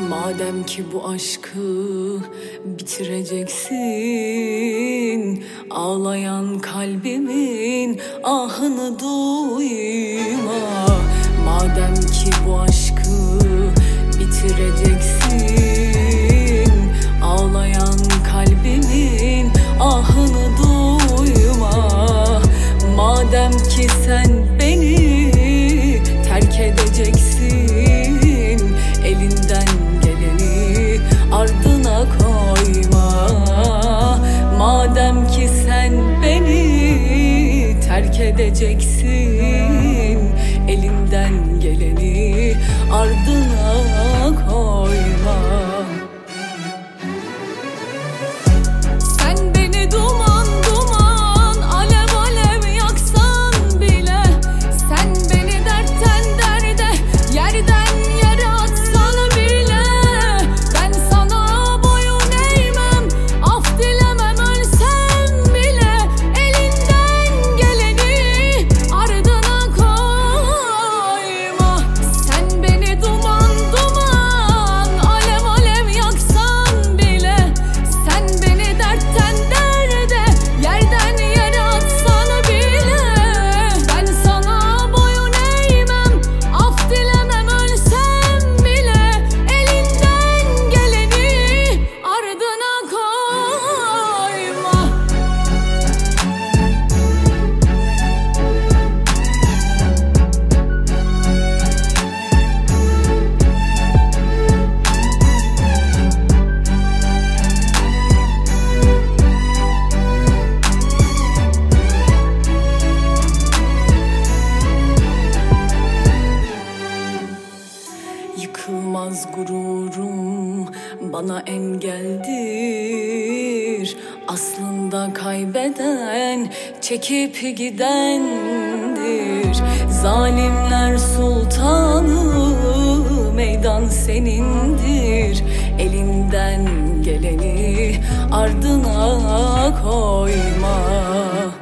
Madem ki bu aşkı bitireceksin, ağlayan kalbimin ahını duyma. Madem ki bu aşkı bitireceksin, ağlayan kalbimin ahını duyma. Madem ki sen beni terk edeceksin, elinden geleni ardına koyma. Madem ki sen beni terk edeceksin, elinden geleni ardına koyma. Sen beni duman duman, alev alev yaksan bile, sen beni dertten derde, yerden yere atsan bile, ben sana boyun eğmem, af dilemem, ölsem bile, elinden geleni ardına koyma. Sen beni duman duman, alev alev yaksan bile, sen beni dertten derde, yerden yere atsan bile, ben sana boyun eğmem, af dilemem, ölsem bile, elinden geleni ardına koyma. Yıkılmaz gururum bana engeldir, aslında kaybeden çekip gidendir. Zalimler sultanı, meydan senindir, elinden geleni ardına koyma.